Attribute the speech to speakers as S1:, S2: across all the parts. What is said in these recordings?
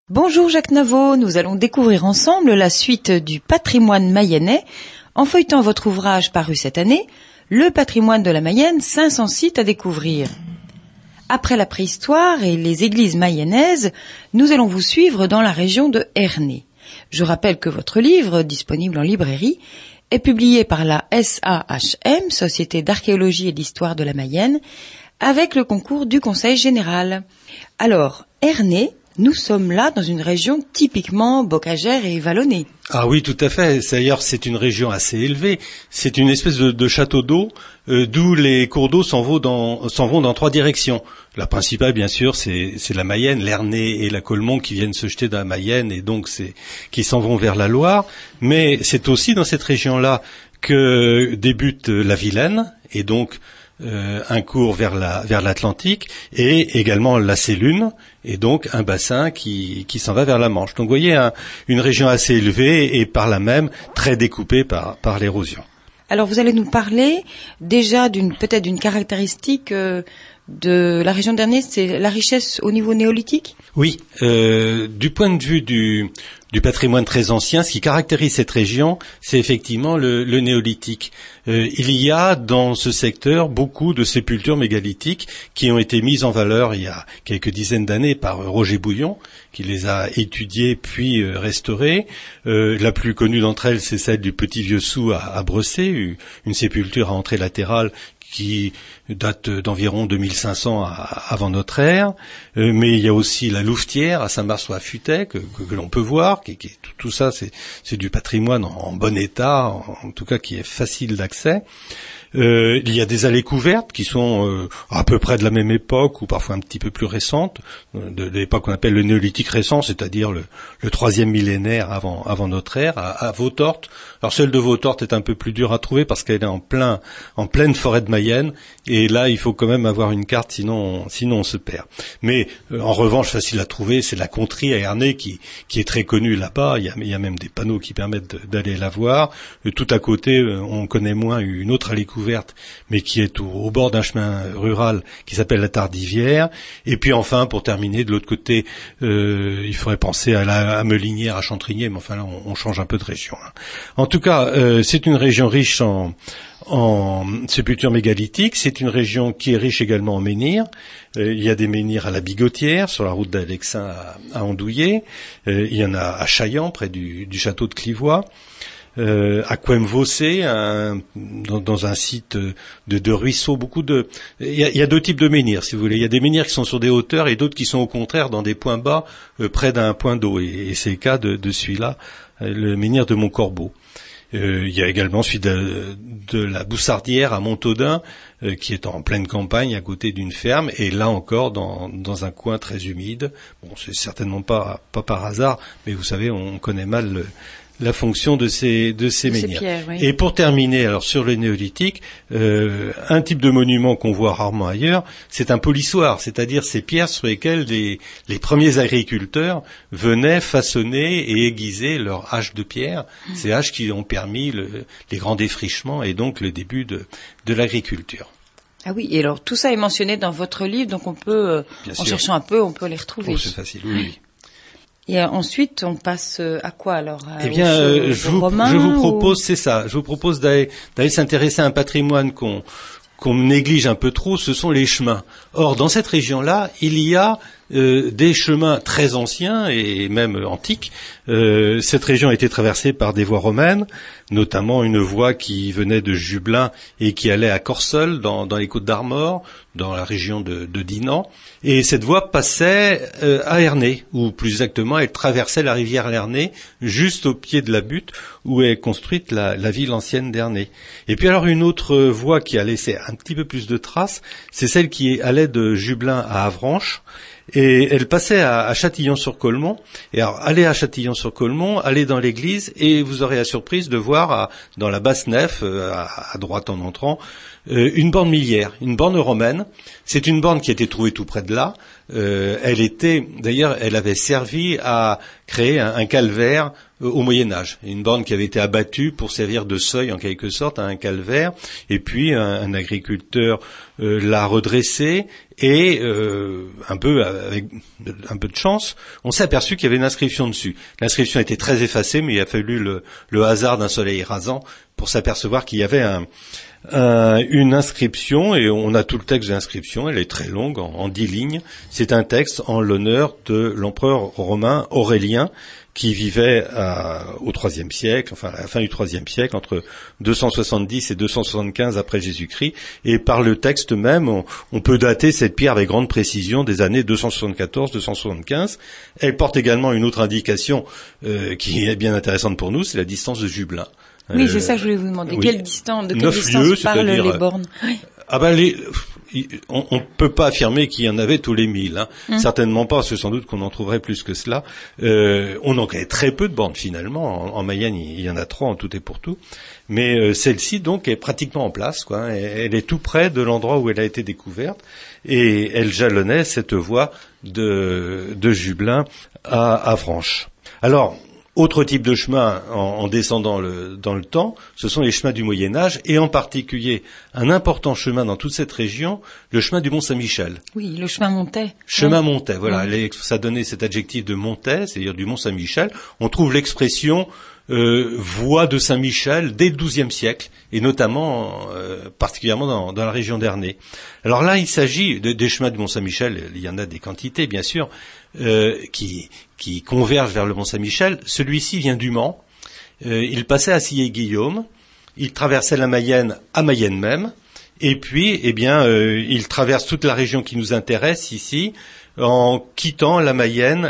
S1: Bonjour Jacques Navot, nous allons découvrir ensemble la suite du patrimoine mayennais en feuilletant votre ouvrage paru cette année, Le patrimoine de la Mayenne, 500 sites à découvrir. Après la préhistoire et les églises mayennaises, nous allons vous suivre dans la région de Ernée. Je rappelle que votre livre, disponible en librairie, est publié par la SAHM, Société d'archéologie et d'histoire de la Mayenne, avec le concours du Conseil général. Alors, Ernée, nous sommes là dans une région typiquement bocagère et vallonnée.
S2: Ah oui, tout à fait. D'ailleurs, c'est une région assez élevée. C'est une espèce de château d'eau, d'où les cours d'eau s'en vont dans trois directions. La principale, bien sûr, c'est la Mayenne, l'Ernée et la Colmont qui viennent se jeter dans la Mayenne et donc qui s'en vont vers la Loire. Mais c'est aussi dans cette région-là que débute la Vilaine et donc un cours vers l'Atlantique et également la Sélune et donc un bassin qui s'en va vers la Manche. Donc vous voyez une région assez élevée et par là même très découpée par l'érosion.
S1: Alors vous allez nous parler déjà peut-être d'une caractéristique de la région d'Ernée, c'est la richesse au niveau néolithique ?
S2: Oui, du point de vue du patrimoine très ancien, ce qui caractérise cette région, c'est effectivement le néolithique. Il y a dans ce secteur beaucoup de sépultures mégalithiques qui ont été mises en valeur il y a quelques dizaines d'années par Roger Bouillon, qui les a étudiées puis restaurées. La plus connue d'entre elles, c'est celle du Petit Vieux-Sou à Bressay, une sépulture à entrée latérale qui date d'environ 2500 avant notre ère, mais il y a aussi la Louvetière à Saint-Mars-sur-la-Futaie que l'on peut voir, tout ça c'est du patrimoine en bon état, en tout cas qui est facile d'accès. Il y a des allées couvertes qui sont à peu près de la même époque ou parfois un petit peu plus récentes, de l'époque qu'on appelle le néolithique récent, c'est-à-dire le troisième millénaire avant notre ère, à Vautorte. Alors celle de Vautorte est un peu plus dure à trouver parce qu'elle est en pleine forêt de Mayenne et là il faut quand même avoir une carte sinon on se perd. Mais en revanche facile à trouver, c'est la Contrie à Ernée qui est très connue là-bas. Il y a même des panneaux qui permettent d'aller la voir. Tout à côté on connaît moins une autre allée couverte mais qui est au bord d'un chemin rural qui s'appelle la Tardivière. Et puis enfin, pour terminer, de l'autre côté, il faudrait penser à Melinière, à Chantrinier, mais enfin là, on change un peu de région. En tout cas, c'est une région riche en sépultures mégalithiques. C'est une région qui est riche également en menhirs. Il y a des menhirs à la Bigotière, sur la route d'Alexin à Andouillé. Il y en a à Chaillan, près du château de Clivois. À Couem-Vaucé, dans un site de ruisseaux, il y a deux types de menhirs, si vous voulez. Il y a des menhirs qui sont sur des hauteurs et d'autres qui sont au contraire dans des points bas, près d'un point d'eau. Et c'est le cas de celui-là, le menhir de Montcorbeau. Il y a également celui de la Boussardière à Montaudin, qui est en pleine campagne à côté d'une ferme, et là encore dans un coin très humide. Bon, c'est certainement pas par hasard, mais vous savez, on connaît mal la fonction de ces menhirs.
S1: Pierres, oui.
S2: Et pour terminer, alors sur le néolithique, un type de monument qu'on voit rarement ailleurs, c'est un polissoir, c'est-à-dire ces pierres sur lesquelles les premiers agriculteurs venaient façonner et aiguiser leurs haches de pierre, ces haches qui ont permis les grands défrichements et donc le début de l'agriculture.
S1: Ah oui, et alors tout ça est mentionné dans votre livre, donc on peut, en cherchant un peu, on peut les retrouver.
S2: Oh, c'est facile, oui.
S1: Et ensuite, on passe à quoi alors?
S2: Eh bien, je vous propose, c'est ça. Je vous propose d'aller s'intéresser à un patrimoine qu'on néglige un peu trop. Ce sont les chemins. Or, dans cette région-là, il y a des chemins très anciens et même antiques. Cette région a été traversée par des voies romaines, notamment une voie qui venait de Jublain et qui allait à Corseul, dans les Côtes d'Armor, dans la région de Dinan. Et cette voie passait à Ernée, ou plus exactement, elle traversait la rivière Ernée, juste au pied de la butte où est construite la ville ancienne d'Ernée. Et puis alors une autre voie qui a laissé un petit peu plus de traces, c'est celle qui allait de Jublain à Avranches. Et elle passait à Châtillon-sur-Colmont. Et alors, allez à Châtillon-sur-Colmont, allez dans l'église, et vous aurez la surprise de voir dans la basse nef, à droite en entrant, une borne milliaire, une borne romaine. C'est une borne qui a été trouvée tout près de là, elle avait servi à créer un calvaire au Moyen-Âge, une borne qui avait été abattue pour servir de seuil en quelque sorte à un calvaire, et puis un agriculteur l'a redressée et avec un peu de chance, on s'est aperçu qu'il y avait une inscription dessus. L'inscription était très effacée, mais il a fallu le hasard d'un soleil rasant pour s'apercevoir qu'il y avait une inscription, et on a tout le texte de l'inscription. Elle est très longue, en 10 lignes. C'est un texte en l'honneur de l'empereur romain Aurélien, qui vivait au IIIe siècle, enfin à la fin du IIIe siècle, entre 270 et 275 après Jésus-Christ. Et par le texte même, on peut dater cette pierre avec grande précision des années 274-275. Elle porte également une autre indication qui est bien intéressante pour nous, c'est la distance de Jublain.
S1: Oui, c'est ça que je voulais vous demander.
S2: Oui.
S1: De quelle distance
S2: lieues,
S1: parlent les bornes?
S2: Ah ben on peut pas affirmer qu'il y en avait tous les 1000, hein. Certainement pas, parce que sans doute qu'on en trouverait plus que cela. On en connaît très peu de bornes finalement. En Mayenne, il y en a 3 en tout et pour tout. Mais celle-ci donc est pratiquement en place, quoi. Elle est tout près de l'endroit où elle a été découverte, et elle jalonnait cette voie de Jublain à Franche. Alors, autre type de chemin en descendant dans le temps, ce sont les chemins du Moyen-Âge, et en particulier un important chemin dans toute cette région, le chemin du Mont-Saint-Michel.
S1: Oui, le chemin montais.
S2: Chemin montais, voilà. Ça donnait cet adjectif de montais, c'est-à-dire du Mont-Saint-Michel. On trouve l'expression voie de Saint-Michel dès le XIIe siècle, et notamment particulièrement dans la région d'Ernée. Alors là, il s'agit des chemins du Mont-Saint-Michel. Il y en a des quantités, bien sûr, qui convergent vers le Mont-Saint-Michel. Celui-ci vient du Mans. Il passait à Sillé-Guillaume. Il traversait la Mayenne à Mayenne même. Et puis, il traverse toute la région qui nous intéresse ici, en quittant la Mayenne.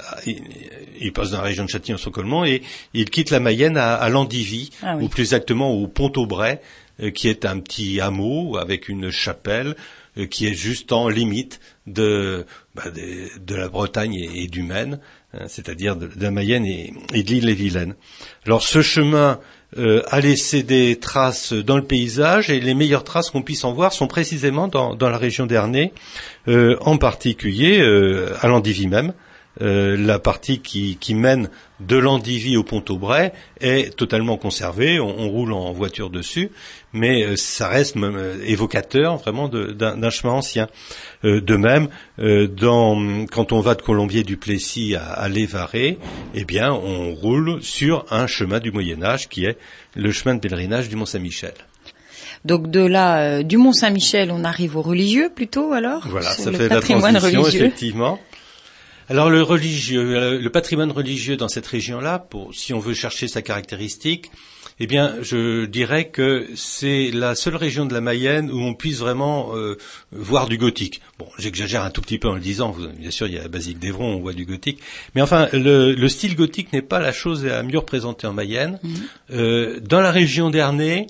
S2: Il passe dans la région de Châtillon-sur-Colmont et il quitte la Mayenne à Landivy, ou plus exactement au Pont-Aubray, qui est un petit hameau avec une chapelle qui est juste en limite de la Bretagne et du Maine, c'est-à-dire de la Mayenne et de l'Île-et-Vilaine. Alors ce chemin a laissé des traces dans le paysage, et les meilleures traces qu'on puisse en voir sont précisément dans la région d'Ernée, en particulier à Landivy même. La partie qui mène de Landivy au Pont-Aubray est totalement conservée. On roule en voiture dessus, mais ça reste même évocateur vraiment d'un chemin ancien. De même, quand on va de Colombier-du-Plessis à Lévaré, on roule sur un chemin du Moyen-Âge qui est le chemin de pèlerinage du Mont-Saint-Michel.
S1: Donc de là, du Mont-Saint-Michel, on arrive au religieux plutôt alors.
S2: Voilà, ça fait la transition religieux. Effectivement. Alors le patrimoine religieux dans cette région-là, si on veut chercher sa caractéristique, je dirais que c'est la seule région de la Mayenne où on puisse vraiment voir du gothique. Bon, j'exagère un tout petit peu en le disant, bien sûr il y a la basilique d'Évron, on voit du gothique, mais enfin le style gothique n'est pas la chose la mieux représentée en Mayenne. Dans la région d'Ernée,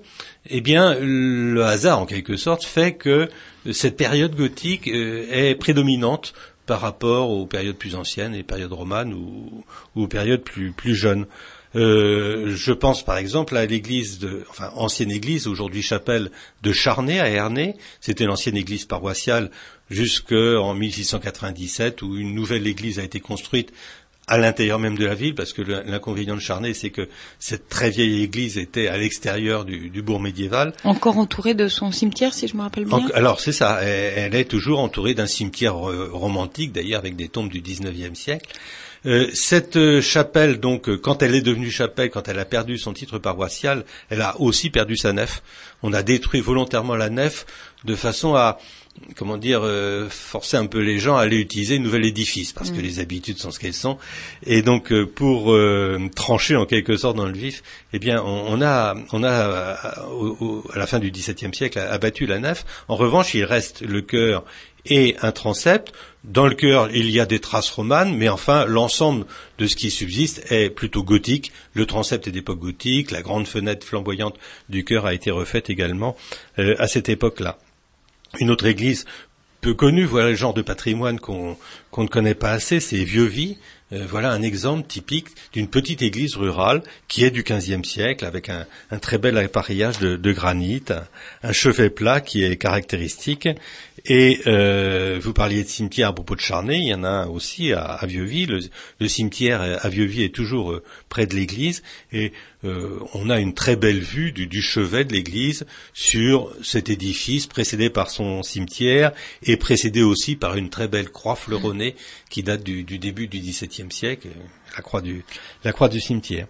S2: le hasard en quelque sorte fait que cette période gothique est prédominante par rapport aux périodes plus anciennes, les périodes romanes ou aux périodes plus jeunes. Je pense par exemple à ancienne église, aujourd'hui chapelle de Charnay à Ernée. C'était l'ancienne église paroissiale jusqu'en 1697, où une nouvelle église a été construite à l'intérieur même de la ville, parce que l'inconvénient de Charnay, c'est que cette très vieille église était à l'extérieur du bourg médiéval. Encore entourée de son cimetière, si je me rappelle bien. Alors c'est ça, elle est toujours entourée d'un cimetière romantique, d'ailleurs avec des tombes du 19e siècle. Cette chapelle, donc, quand elle est devenue chapelle, quand elle a perdu son titre paroissial, elle a aussi perdu sa nef. On a détruit volontairement la nef de façon à forcer un peu les gens à aller utiliser un nouvel édifice, parce que les habitudes sont ce qu'elles sont. Et donc, pour trancher en quelque sorte dans le vif, on a à la fin du XVIIe siècle abattu la nef. En revanche, il reste le chœur et un transept. Dans le chœur, il y a des traces romanes, mais enfin, l'ensemble de ce qui subsiste est plutôt gothique. Le transept est d'époque gothique, la grande fenêtre flamboyante du chœur a été refaite également à cette époque-là. Une autre église peu connue, voilà le genre de patrimoine qu'on ne connaît pas assez, c'est Vieux-Vie. Voilà un exemple typique d'une petite église rurale qui est du XVe siècle, avec un très bel appareillage de granit, un chevet plat qui est caractéristique. Et vous parliez de cimetière à propos de Charnay, il y en a un aussi à Vieux-Vie. Le cimetière à Vieux-Vie est toujours près de l'église, et on a une très belle vue du chevet de l'église sur cet édifice précédé par son cimetière et précédé aussi par une très belle croix fleuronnée qui date du début du XVIIe siècle, la croix du cimetière.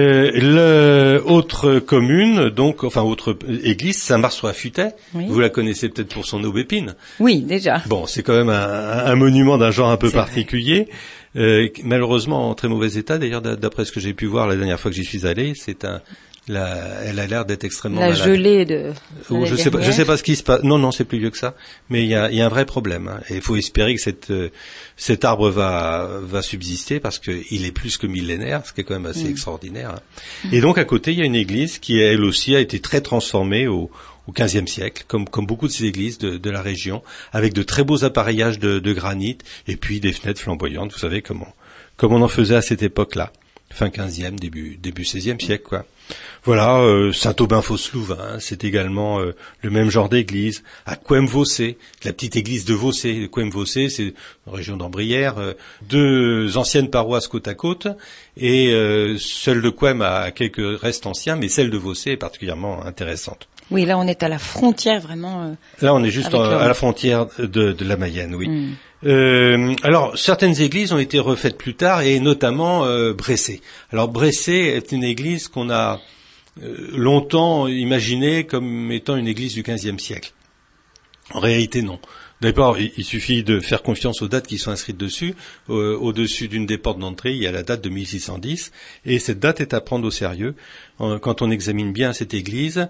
S2: Autre commune, donc, enfin autre église, Saint-Mars-sur-Affûtais. Oui. Vous la connaissez peut-être pour son aubépine.
S1: Oui, déjà.
S2: Bon, c'est quand même un monument d'un genre un peu particulier. Malheureusement en très mauvais état. D'ailleurs, d'après ce que j'ai pu voir la dernière fois que j'y suis allé, elle a l'air d'être extrêmement malade.
S1: La gelée de.
S2: Je sais pas ce qui se passe. Non, c'est plus vieux que ça. Mais il y a un vrai problème. Hein. Et il faut espérer que cet arbre va subsister parce que il est plus que millénaire, ce qui est quand même assez extraordinaire. Hein. Et donc à côté, il y a une église qui elle aussi a été très transformée au XVe siècle, comme beaucoup de ces églises de la région, avec de très beaux appareillages de granit et puis des fenêtres flamboyantes. Vous savez comme on en faisait à cette époque-là, fin XVe, début XVIe siècle, quoi. Voilà, Saint-Aubin-Fos-Louvain, c'est également le même genre d'église. À Couëme-Vaucé, la petite église de Vaucé. Couëme-Vaucé, c'est une région d'Ambrières, 2 anciennes paroisses côte à côte, et celle de Couëme a quelques restes anciens, mais celle de Vaucé est particulièrement intéressante.
S1: Oui, là on est à la frontière vraiment.
S2: Là on est juste à la frontière de la Mayenne, oui. Alors certaines églises ont été refaites plus tard, et notamment Bressé. Alors Bressé est une église qu'on a longtemps imaginée comme étant une église du XVe siècle. En réalité, non. D'abord, il suffit de faire confiance aux dates qui sont inscrites dessus. Au-dessus d'une des portes d'entrée, il y a la date de 1610, et cette date est à prendre au sérieux. Quand on examine bien cette église,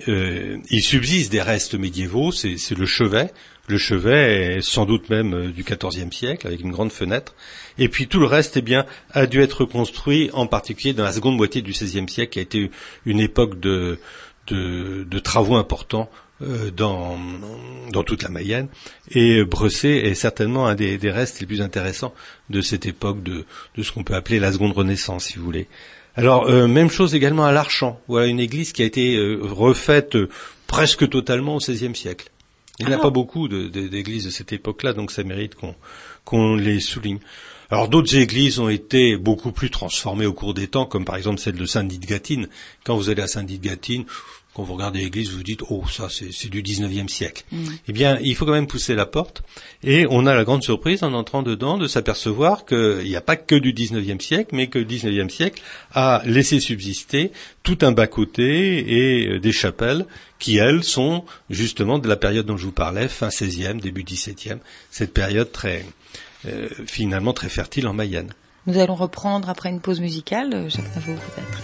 S2: il subsiste des restes médiévaux, c'est le chevet. Le chevet est sans doute même du XIVe siècle, avec une grande fenêtre. Et puis tout le reste, a dû être construit, en particulier dans la seconde moitié du XVIe siècle, qui a été une époque de travaux importants dans toute la Mayenne. Et Bressé est certainement un des restes les plus intéressants de cette époque de ce qu'on peut appeler la seconde Renaissance, si vous voulez. Alors, même chose également à l'Archamp. Voilà une église qui a été refaite presque totalement au XVIe siècle. Il n'y en a pas beaucoup d'églises de cette époque-là, donc ça mérite qu'on les souligne. Alors d'autres églises ont été beaucoup plus transformées au cours des temps, comme par exemple celle de Saint-Dié-de-Gâtine. Quand vous allez à Saint-Dié-de-Gâtine, quand vous regardez l'église, vous vous dites « Oh, ça, c'est du 19e siècle ». Eh bien, il faut quand même pousser la porte, et on a la grande surprise, en entrant dedans, de s'apercevoir qu'il n'y a pas que du 19e siècle, mais que le 19e siècle a laissé subsister tout un bas-côté et des chapelles qui, elles, sont justement de la période dont je vous parlais, fin 16e, début 17e, cette période finalement très fertile en Mayenne.
S1: Nous allons reprendre après une pause musicale, Jacques Navaud, peut-être.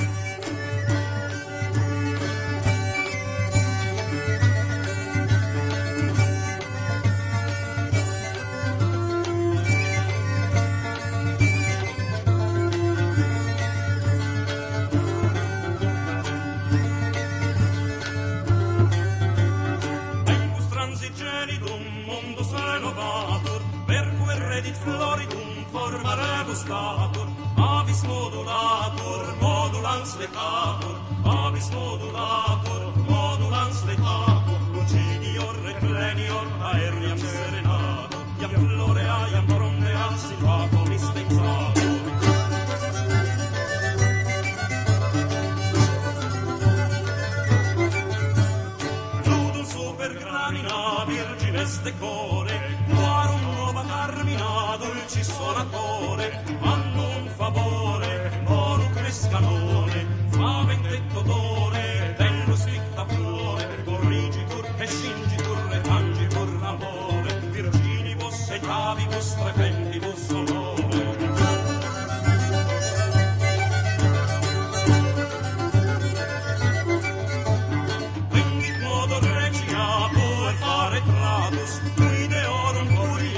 S3: Avis modulator, modulans lecator, avis modulator, modulans lecator, lucidior reclenior, aeriam serenator, iam florea, iam promnea, situato mistexator. Ludum super gramina, virgines decore, quarum nova carmina, dulcis sonatore, annum favore, moru crescanone, favente odore, bello spicta flore, corrigitur e scingitur e tangitur amore, virginibus et avibus trepentibus onore. Vendit modo reciato e fare tratus,